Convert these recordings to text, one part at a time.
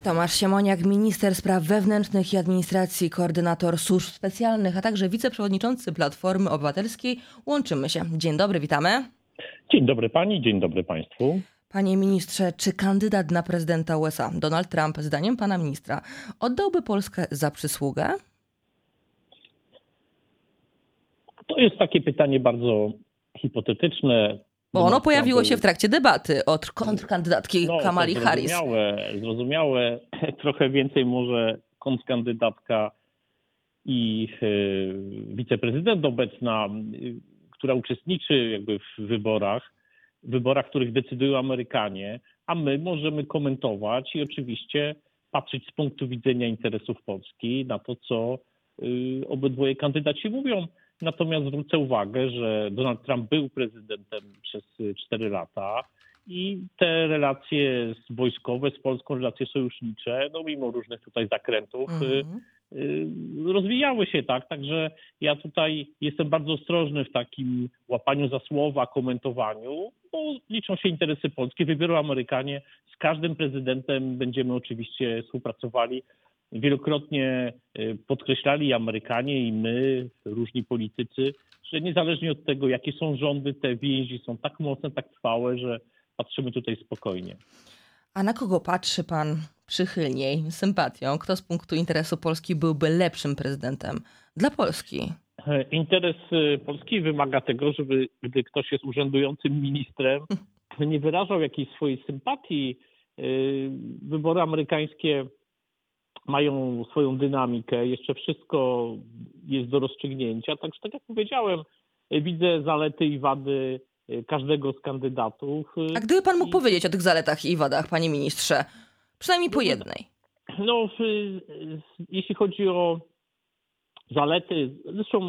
Tomasz Siemoniak, minister spraw wewnętrznych i administracji, koordynator służb specjalnych, a także wiceprzewodniczący Platformy Obywatelskiej. Łączymy się. Dzień dobry, witamy. Dzień dobry pani, dzień dobry państwu. Panie ministrze, czy kandydat na prezydenta USA, Donald Trump, zdaniem pana ministra, oddałby Polskę za przysługę? To jest takie pytanie bardzo hipotetyczne. Bo ono pojawiło się w trakcie debaty od kontrkandydatki Kamali Harris. Zrozumiałe. Trochę więcej może kontrkandydatka i wiceprezydent obecna, która uczestniczy jakby w wyborach, w których decydują Amerykanie, a my możemy komentować i oczywiście patrzeć z punktu widzenia interesów Polski na to, co obydwoje kandydaci mówią. Natomiast zwrócę uwagę, że Donald Trump był prezydentem przez 4 lata i te relacje wojskowe z Polską, relacje sojusznicze, no mimo różnych tutaj zakrętów, rozwijały się, tak? Także ja tutaj jestem bardzo ostrożny w takim łapaniu za słowa, komentowaniu, bo liczą się interesy Polski, wybiorą Amerykanie. Z każdym prezydentem będziemy oczywiście współpracowali. Wielokrotnie podkreślali Amerykanie i my, różni politycy, że niezależnie od tego, jakie są rządy, te więzi są tak mocne, tak trwałe, że patrzymy tutaj spokojnie. A na kogo patrzy pan przychylniej, z sympatią? Kto z punktu interesu Polski byłby lepszym prezydentem dla Polski? Interes Polski wymaga tego, żeby gdy ktoś jest urzędującym ministrem, nie wyrażał jakiejś swojej sympatii. Wybory amerykańskie mają swoją dynamikę, jeszcze wszystko jest do rozstrzygnięcia. Także tak jak powiedziałem, widzę zalety i wady każdego z kandydatów. A gdyby pan mógł powiedzieć o tych zaletach i wadach, panie ministrze, przynajmniej po jednej. No, jeśli chodzi o zalety, zresztą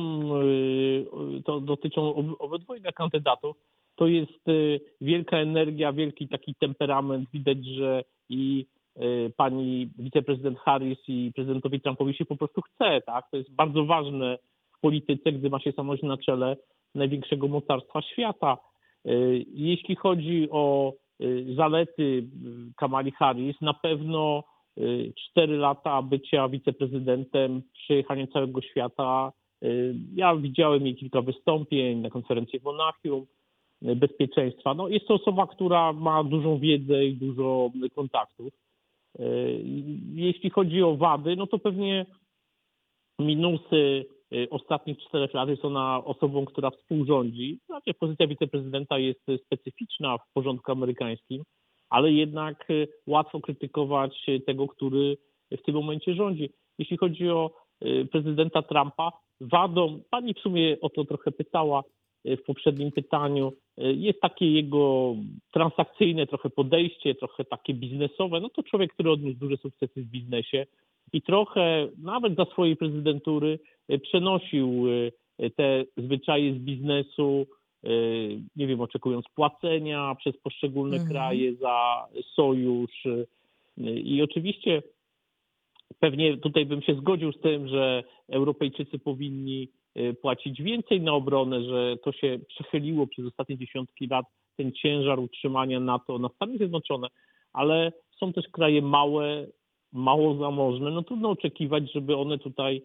to dotyczą obydwojga kandydatów, to jest wielka energia, wielki taki temperament. Widać, że i pani wiceprezydent Harris i prezydentowi Trumpowi się po prostu chce, tak? To jest bardzo ważne w polityce, gdy ma się stanąć na czele największego mocarstwa świata. Jeśli chodzi o zalety Kamali Harris, na pewno 4 lata bycia wiceprezydentem, przejechanie całego świata. Ja widziałem jej kilka wystąpień na konferencji w Monachium, bezpieczeństwa. No, jest to osoba, która ma dużą wiedzę i dużo kontaktów. Jeśli chodzi o wady, no to pewnie minusy ostatnich 4 lat jest ona osobą, która współrządzi. Znaczy, pozycja wiceprezydenta jest specyficzna w porządku amerykańskim, ale jednak łatwo krytykować tego, który w tym momencie rządzi. Jeśli chodzi o prezydenta Trumpa, wadą, pani w sumie o to trochę pytała w poprzednim pytaniu, jest takie jego transakcyjne trochę podejście, trochę takie biznesowe. No to człowiek, który odniósł duże sukcesy w biznesie i trochę nawet za swojej prezydentury przenosił te zwyczaje z biznesu, nie wiem, oczekując płacenia przez poszczególne kraje za sojusz. I oczywiście pewnie tutaj bym się zgodził z tym, że Europejczycy powinni płacić więcej na obronę, że to się przechyliło przez ostatnie dziesiątki lat, ten ciężar utrzymania NATO na Stany Zjednoczone, ale są też kraje małe, mało zamożne. No trudno oczekiwać, żeby one tutaj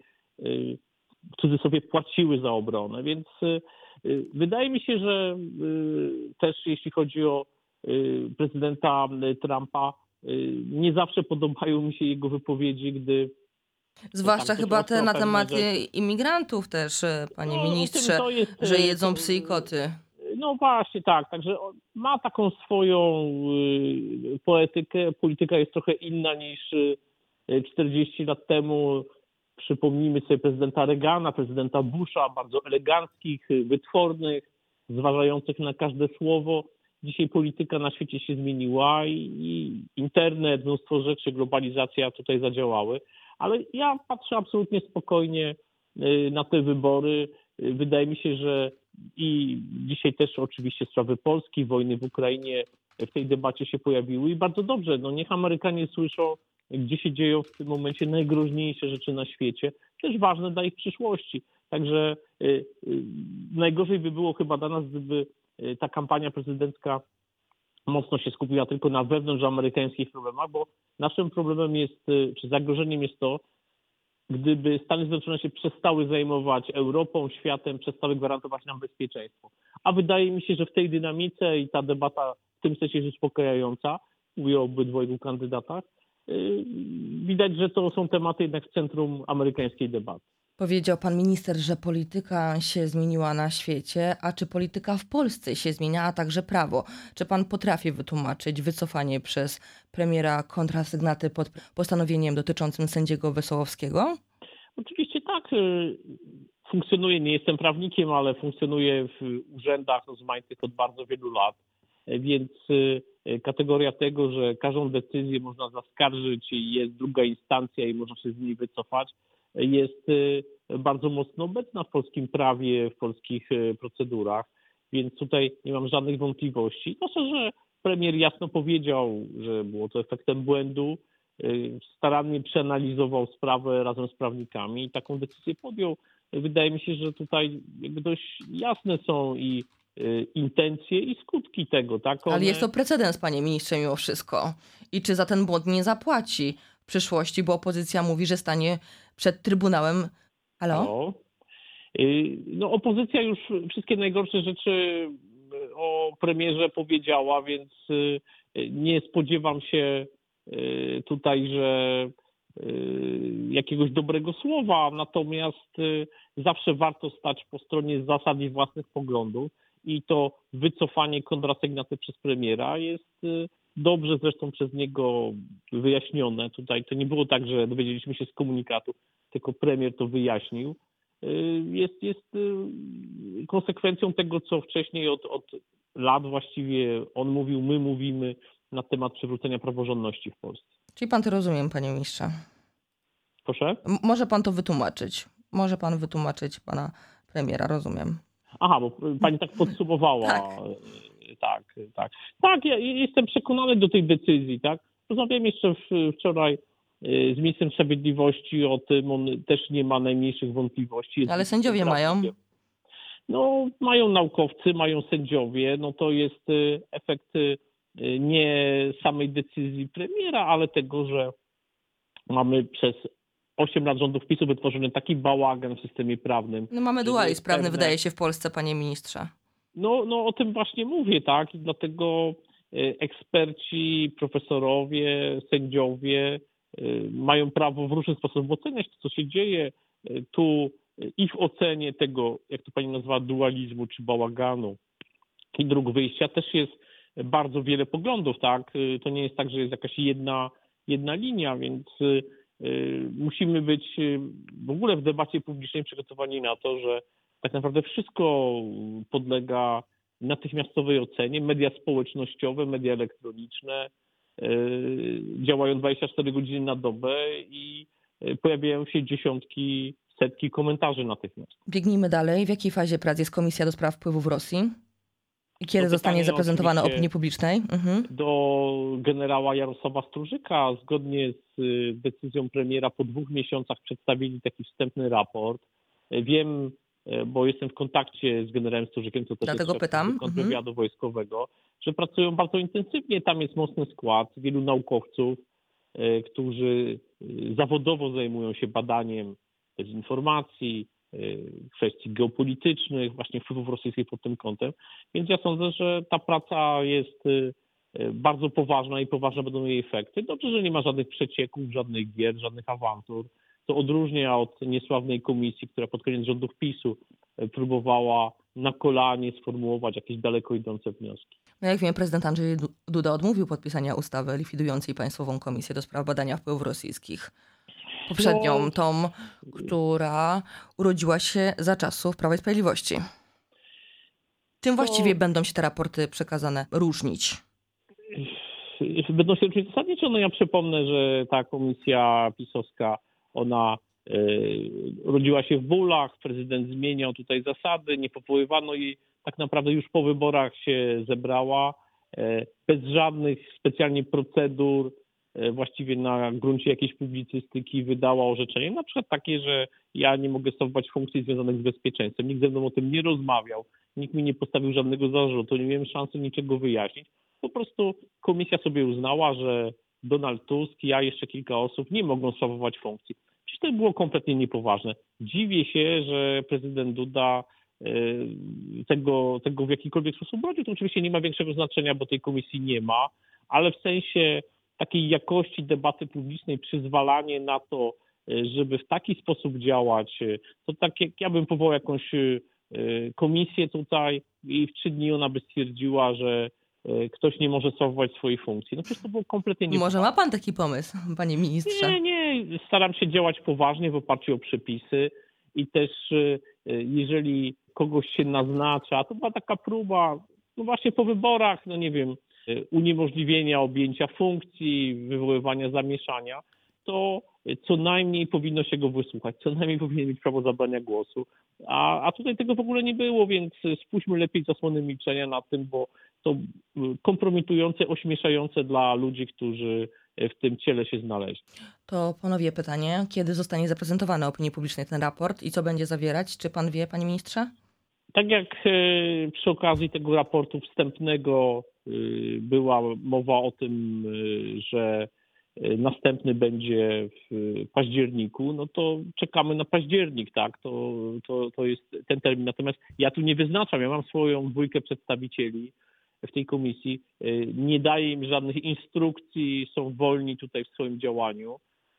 w cudzysłowie płaciły za obronę, więc wydaje mi się, że też jeśli chodzi o prezydenta Trumpa, nie zawsze podobają mi się jego wypowiedzi, gdy zwłaszcza chyba te na temat imigrantów też, panie ministrze, że jedzą psy i koty. No właśnie, tak. Także ma taką swoją poetykę. Polityka jest trochę inna niż 40 lat temu. Przypomnijmy sobie prezydenta Reagana, prezydenta Busha, bardzo eleganckich, wytwornych, zważających na każde słowo. Dzisiaj polityka na świecie się zmieniła i internet, mnóstwo rzeczy, globalizacja tutaj zadziałały. Ale ja patrzę absolutnie spokojnie na te wybory. Wydaje mi się, że i dzisiaj też oczywiście sprawy Polski, wojny w Ukrainie w tej debacie się pojawiły i bardzo dobrze. No niech Amerykanie słyszą, gdzie się dzieją w tym momencie najgroźniejsze rzeczy na świecie, też ważne dla ich przyszłości. Także najgorzej by było chyba dla nas, gdyby ta kampania prezydencka mocno się skupiła tylko na wewnątrzamerykańskich problemach, bo naszym problemem jest, czy zagrożeniem jest to, gdyby Stany Zjednoczone się przestały zajmować Europą, światem, przestały gwarantować nam bezpieczeństwo. A wydaje mi się, że w tej dynamice i ta debata w tym sensie jest uspokajająca, mówię o obydwojgu kandydatach, widać, że to są tematy jednak w centrum amerykańskiej debaty. Powiedział pan minister, że polityka się zmieniła na świecie, a czy polityka w Polsce się zmienia, a także prawo? Czy pan potrafi wytłumaczyć wycofanie przez premiera kontrasygnaty pod postanowieniem dotyczącym sędziego Wesołowskiego? Oczywiście tak, funkcjonuję, nie jestem prawnikiem, ale funkcjonuję w urzędach rozmaitych od bardzo wielu lat, więc kategoria tego, że każdą decyzję można zaskarżyć i jest druga instancja i można się z niej wycofać, jest bardzo mocno obecna w polskim prawie, w polskich procedurach, więc tutaj nie mam żadnych wątpliwości. Proszę, że premier jasno powiedział, że było to efektem błędu, starannie przeanalizował sprawę razem z prawnikami i taką decyzję podjął. Wydaje mi się, że tutaj jakby dość jasne są i intencje i skutki tego, tak? Ale jest to precedens, panie ministrze, mimo wszystko. I czy za ten błąd nie zapłaci w przyszłości, bo opozycja mówi, że stanie przed Trybunałem. Halo? No, opozycja już wszystkie najgorsze rzeczy o premierze powiedziała, więc nie spodziewam się tutaj, że jakiegoś dobrego słowa, natomiast zawsze warto stać po stronie zasad i własnych poglądów i to wycofanie kontrasygnaty przez premiera jest dobrze zresztą przez niego wyjaśnione. Tutaj to nie było tak, że dowiedzieliśmy się z komunikatu, tylko premier to wyjaśnił. Jest konsekwencją tego, co wcześniej od lat właściwie on mówił, my mówimy na temat przywrócenia praworządności w Polsce. Czyli pan to rozumiem, panie ministrze. Proszę? Może pan to wytłumaczyć. Może pan wytłumaczyć pana premiera, rozumiem. Aha, bo pani tak podsumowała. Tak. Tak, ja jestem przekonany do tej decyzji, tak. Rozmawiałem jeszcze wczoraj z ministrem sprawiedliwości o tym, on też nie ma najmniejszych wątpliwości. Ale sędziowie mają. No, mają naukowcy, mają sędziowie, no to jest efekt nie samej decyzji premiera, ale tego, że mamy przez 8 lat rządów PiS-u wytworzony taki bałagan w systemie prawnym. No mamy dualizm prawny, wydaje się, w Polsce, panie ministrze. No o tym właśnie mówię, tak? I dlatego eksperci, profesorowie, sędziowie mają prawo w różny sposób oceniać to, co się dzieje. Tu i w ocenie tego, jak to pani nazywa, dualizmu czy bałaganu i dróg wyjścia też jest bardzo wiele poglądów, tak? To nie jest tak, że jest jakaś jedna linia, więc musimy być w ogóle w debacie publicznej przygotowani na to, że tak naprawdę wszystko podlega natychmiastowej ocenie. Media społecznościowe, media elektroniczne działają 24 godziny na dobę i pojawiają się dziesiątki, setki komentarzy natychmiast. Biegnijmy dalej. W jakiej fazie prac jest Komisja do Spraw Wpływów Rosji? I kiedy zostanie zaprezentowana opinii publicznej? Do generała Jarosława Strużyka zgodnie z decyzją premiera po 2 miesiącach przedstawili taki wstępny raport. Wiem, bo jestem w kontakcie z generałem Strużykiem, to też dlatego jest pytam. kontrwywiadu wojskowego, że pracują bardzo intensywnie. Tam jest mocny skład, wielu naukowców, którzy zawodowo zajmują się badaniem dezinformacji, kwestii geopolitycznych, właśnie wpływów rosyjskich pod tym kątem. Więc ja sądzę, że ta praca jest bardzo poważna i poważne będą jej efekty. Dobrze, że nie ma żadnych przecieków, żadnych gier, żadnych awantur. To odróżnia od niesławnej komisji, która pod koniec rządów PiS-u próbowała na kolanie sformułować jakieś daleko idące wnioski. No jak wiem, prezydent Andrzej Duda odmówił podpisania ustawy likwidującej Państwową Komisję do Spraw Badania Wpływów Rosyjskich. Poprzednią, tą, która urodziła się za czasów Prawa i Sprawiedliwości. Czym właściwie będą się te raporty przekazane różnić? Będą się różnić zasadniczo. No ja przypomnę, że ta komisja pisowska, ona rodziła się w bólach, prezydent zmieniał tutaj zasady, nie powoływano jej, tak naprawdę już po wyborach się zebrała, bez żadnych specjalnie procedur, właściwie na gruncie jakiejś publicystyki wydała orzeczenie, na przykład takie, że ja nie mogę sprawować funkcji związanych z bezpieczeństwem. Nikt ze mną o tym nie rozmawiał, nikt mi nie postawił żadnego zarzutu, nie miałem szansy niczego wyjaśnić. Po prostu komisja sobie uznała, że Donald Tusk, ja jeszcze kilka osób nie mogą sprawować funkcji. Przecież to było kompletnie niepoważne. Dziwię się, że prezydent Duda tego w jakikolwiek sposób bronił. To oczywiście nie ma większego znaczenia, bo tej komisji nie ma, ale w sensie takiej jakości debaty publicznej, przyzwalanie na to, żeby w taki sposób działać, to tak jak ja bym powołał jakąś komisję tutaj i w 3 dni ona by stwierdziła, że ktoś nie może sprawować swojej funkcji. No przecież to było kompletnie niepoważne. Może ma pan taki pomysł, panie ministrze? Nie. Staram się działać poważnie w oparciu o przepisy i też jeżeli kogoś się naznacza, to była taka próba, no właśnie po wyborach, no nie wiem, uniemożliwienia objęcia funkcji, wywoływania zamieszania, to co najmniej powinno się go wysłuchać, co najmniej powinien mieć prawo zabrania głosu, a tutaj tego w ogóle nie było, więc spuśćmy lepiej zasłony milczenia nad tym, bo to kompromitujące, ośmieszające dla ludzi, którzy w tym ciele się znaleźli. To ponowię pytanie, kiedy zostanie zaprezentowany opinii publicznej ten raport i co będzie zawierać? Czy pan wie, panie ministrze? Tak jak przy okazji tego raportu wstępnego była mowa o tym, że następny będzie w październiku, no to czekamy na październik, tak? To jest ten termin. Natomiast ja tu nie wyznaczam, ja mam swoją 2 przedstawicieli w tej komisji, nie daję im żadnych instrukcji, są wolni tutaj w swoim działaniu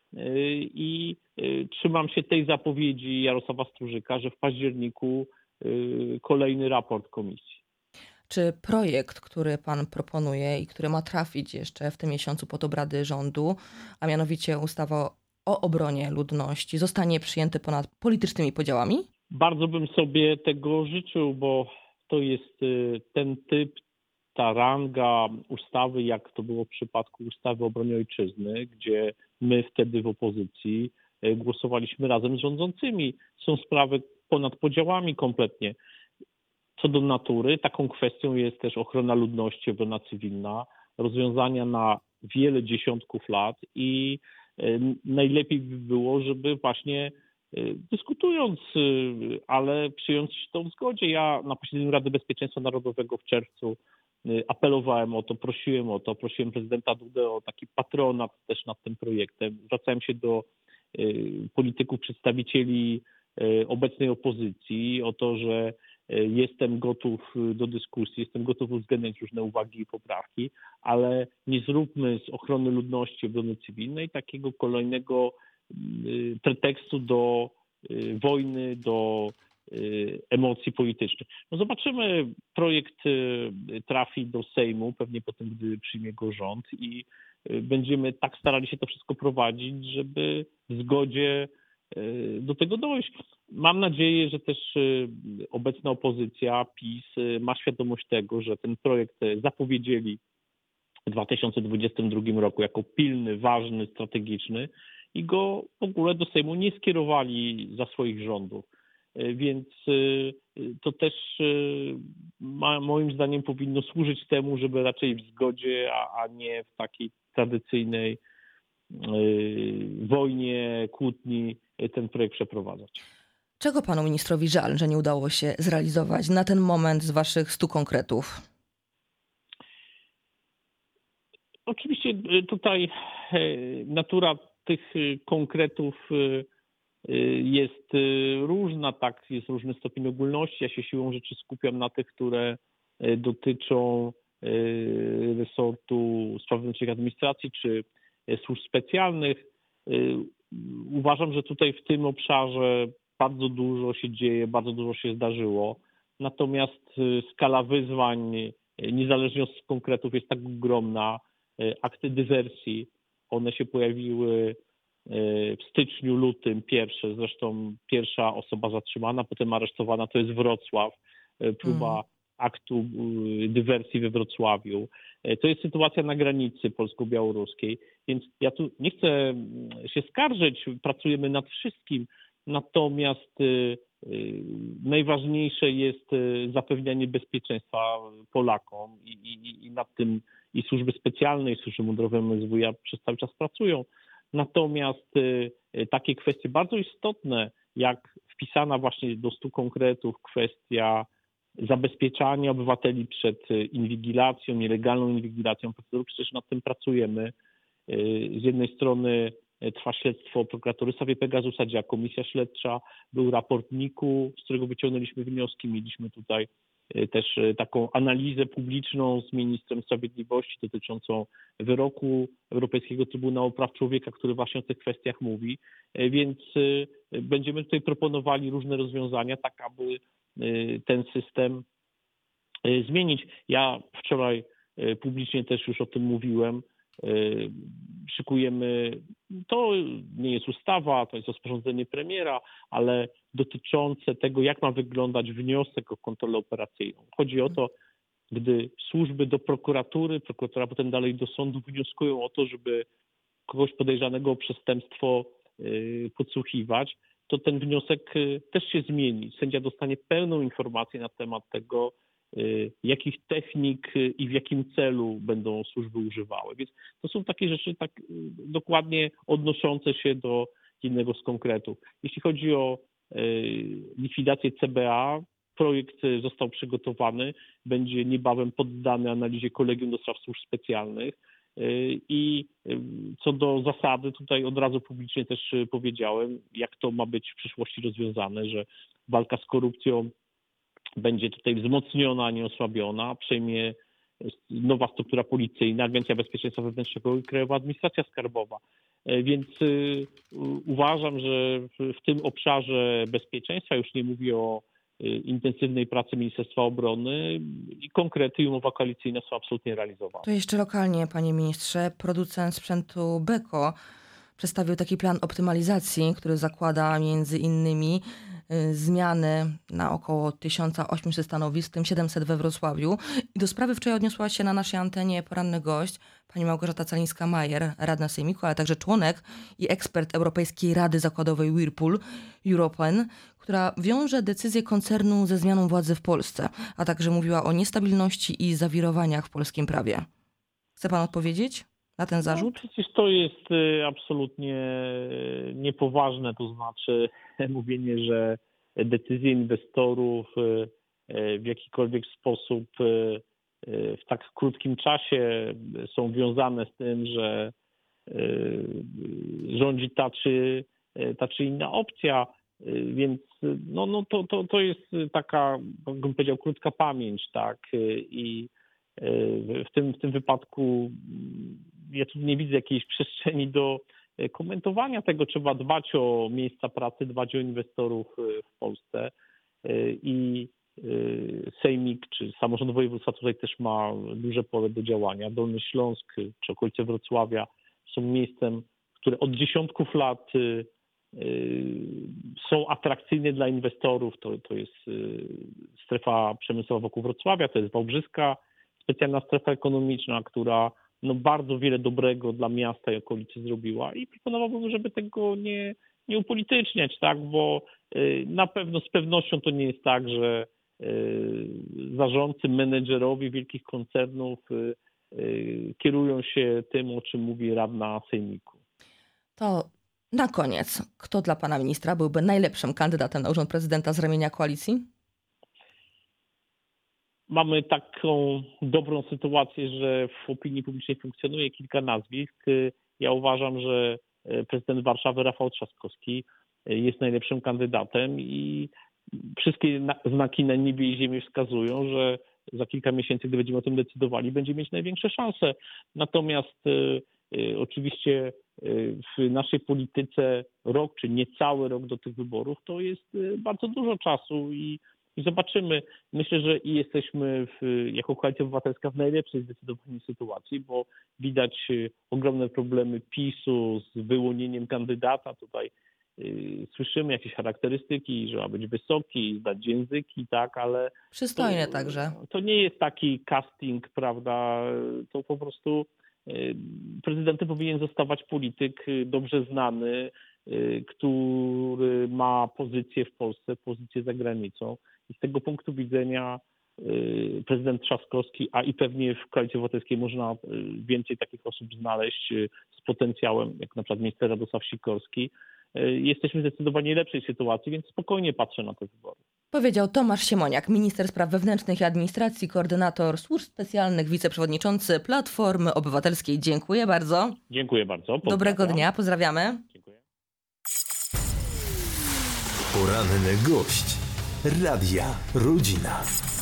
i trzymam się tej zapowiedzi Jarosława Strużyka, że w październiku kolejny raport komisji. Czy projekt, który pan proponuje i który ma trafić jeszcze w tym miesiącu pod obrady rządu, a mianowicie ustawa o obronie ludności, zostanie przyjęty ponad politycznymi podziałami? Bardzo bym sobie tego życzył, bo to jest ten typ, ta ranga ustawy, jak to było w przypadku ustawy o obronie ojczyzny, gdzie my wtedy w opozycji głosowaliśmy razem z rządzącymi. Są sprawy ponad podziałami kompletnie. Co do natury, taką kwestią jest też ochrona ludności, obrona cywilna, rozwiązania na wiele dziesiątków lat i najlepiej by było, żeby właśnie dyskutując, ale przyjąć to w zgodzie. Ja na posiedzeniu Rady Bezpieczeństwa Narodowego w czerwcu apelowałem o to, prosiłem prezydenta Dudę o taki patronat też nad tym projektem. Zwracałem się do polityków, przedstawicieli obecnej opozycji o to, że jestem gotów do dyskusji, jestem gotów uwzględniać różne uwagi i poprawki, ale nie zróbmy z ochrony ludności, obrony cywilnej takiego kolejnego pretekstu do wojny, do emocji politycznych. No zobaczymy, projekt trafi do Sejmu, pewnie potem, gdy przyjmie go rząd i będziemy tak starali się to wszystko prowadzić, żeby w zgodzie do tego dojść. Mam nadzieję, że też obecna opozycja, PiS, ma świadomość tego, że ten projekt zapowiedzieli w 2022 roku jako pilny, ważny, strategiczny i go w ogóle do Sejmu nie skierowali za swoich rządów. Więc to też moim zdaniem powinno służyć temu, żeby raczej w zgodzie, a nie w takiej tradycyjnej wojnie, kłótni ten projekt przeprowadzać. Czego panu ministrowi żal, że nie udało się zrealizować na ten moment z waszych 100 konkretów? Oczywiście tutaj natura tych konkretów jest różna, tak, jest różny stopień ogólności. Ja się siłą rzeczy skupiam na tych, które dotyczą resortu spraw wewnętrznych administracji czy służb specjalnych. Uważam, że tutaj w tym obszarze bardzo dużo się dzieje, bardzo dużo się zdarzyło. Natomiast skala wyzwań, niezależnie od konkretów, jest tak ogromna. Akty dywersji, one się pojawiły w styczniu, lutym pierwsze, zresztą pierwsza osoba zatrzymana, potem aresztowana to jest Wrocław, próba aktu dywersji we Wrocławiu. To jest sytuacja na granicy polsko-białoruskiej, więc ja tu nie chcę się skarżyć, pracujemy nad wszystkim, natomiast najważniejsze jest zapewnianie bezpieczeństwa Polakom i nad tym i służby specjalne, i służby mundurowe MSWiA przez cały czas pracują. Natomiast takie kwestie bardzo istotne, jak wpisana właśnie do 100 konkretów kwestia zabezpieczania obywateli przed inwigilacją, nielegalną inwigilacją procedur. Przecież nad tym pracujemy. Z jednej strony trwa śledztwo prokuratury w sprawie Pegasusa, działa komisja śledcza, był raport NIK-u, z którego wyciągnęliśmy wnioski. Mieliśmy tutaj też taką analizę publiczną z ministrem sprawiedliwości dotyczącą wyroku Europejskiego Trybunału Praw Człowieka, który właśnie o tych kwestiach mówi. Więc będziemy tutaj proponowali różne rozwiązania, tak aby ten system zmienić. Ja wczoraj publicznie też już o tym mówiłem. Szykujemy, to nie jest ustawa, to jest rozporządzenie premiera, ale dotyczące tego, jak ma wyglądać wniosek o kontrolę operacyjną. Chodzi o to, gdy służby do prokuratury, prokuratura potem dalej do sądu wnioskują o to, żeby kogoś podejrzanego o przestępstwo podsłuchiwać, to ten wniosek też się zmieni. Sędzia dostanie pełną informację na temat tego, jakich technik i w jakim celu będą służby używały. Więc to są takie rzeczy tak dokładnie odnoszące się do jednego z konkretów. Jeśli chodzi o likwidację CBA, projekt został przygotowany, będzie niebawem poddany analizie Kolegium do Spraw Służb Specjalnych. I co do zasady, tutaj od razu publicznie też powiedziałem, jak to ma być w przyszłości rozwiązane, że walka z korupcją będzie tutaj wzmocniona, a nie osłabiona. Przejmie nowa struktura policyjna, Agencja Bezpieczeństwa Wewnętrznego i Krajowa Administracja Skarbowa. Więc uważam, że w tym obszarze bezpieczeństwa, już nie mówię o intensywnej pracy Ministerstwa Obrony, i konkrety i umowa koalicyjna są absolutnie realizowane. To jeszcze lokalnie, panie ministrze, producent sprzętu Beko przedstawił taki plan optymalizacji, który zakłada między innymi zmiany na około 1800 stanowisk, w tym 700 we Wrocławiu. I do sprawy wczoraj odniosła się na naszej antenie poranny gość, pani Małgorzata Celińska-Majer, radna sejmiku, ale także członek i ekspert Europejskiej Rady Zakładowej Whirlpool European, która wiąże decyzję koncernu ze zmianą władzy w Polsce, a także mówiła o niestabilności i zawirowaniach w polskim prawie. Chce pan odpowiedzieć na ten zarzut? No, przecież to jest absolutnie niepoważne, to znaczy mówienie, że decyzje inwestorów w jakikolwiek sposób w tak krótkim czasie są wiązane z tym, że rządzi ta czy inna opcja, więc to jest taka, bym powiedział, krótka pamięć, tak, i w tym wypadku ja tu nie widzę jakiejś przestrzeni do komentowania tego. Trzeba dbać o miejsca pracy, dbać o inwestorów w Polsce i Sejmik czy samorząd województwa tutaj też ma duże pole do działania. Dolny Śląsk czy okolice Wrocławia są miejscem, które od dziesiątków lat są atrakcyjne dla inwestorów. To jest strefa przemysłowa wokół Wrocławia, to jest Wałbrzyska specjalna strefa ekonomiczna, która bardzo wiele dobrego dla miasta i okolicy zrobiła i proponowałbym, żeby tego nie upolityczniać, tak, bo na pewno z pewnością to nie jest tak, że zarządcy, menedżerowie wielkich koncernów kierują się tym, o czym mówi radna sejmiku. To na koniec, kto dla pana ministra byłby najlepszym kandydatem na urząd prezydenta z ramienia koalicji? Mamy taką dobrą sytuację, że w opinii publicznej funkcjonuje kilka nazwisk. Ja uważam, że prezydent Warszawy Rafał Trzaskowski jest najlepszym kandydatem i wszystkie znaki na niebie i ziemi wskazują, że za kilka miesięcy, gdy będziemy o tym decydowali, będzie mieć największe szanse. Natomiast oczywiście w naszej polityce rok, czy niecały rok do tych wyborów, to jest bardzo dużo czasu i zobaczymy. Myślę, że i jesteśmy jako Koalicja Obywatelska w najlepszej zdecydowanie sytuacji, bo widać ogromne problemy PiS-u z wyłonieniem kandydata. Tutaj słyszymy jakieś charakterystyki, że ma być wysoki, znać języki, tak, ale przystojny także. To nie jest taki casting, prawda? To po prostu prezydentem powinien zostawać polityk dobrze znany, który ma pozycję w Polsce, pozycję za granicą. I z tego punktu widzenia prezydent Trzaskowski, a i pewnie w Koalicji Obywatelskiej można więcej takich osób znaleźć z potencjałem, jak na przykład minister Radosław Sikorski. Jesteśmy w zdecydowanie lepszej sytuacji, więc spokojnie patrzę na te wybory. Powiedział Tomasz Siemoniak, minister spraw wewnętrznych i administracji, koordynator służb specjalnych, wiceprzewodniczący Platformy Obywatelskiej. Dziękuję bardzo. Dziękuję bardzo. Pozdrawiam. Dobrego dnia, pozdrawiamy. Dziękuję. Poranny gość Radia Rodzina.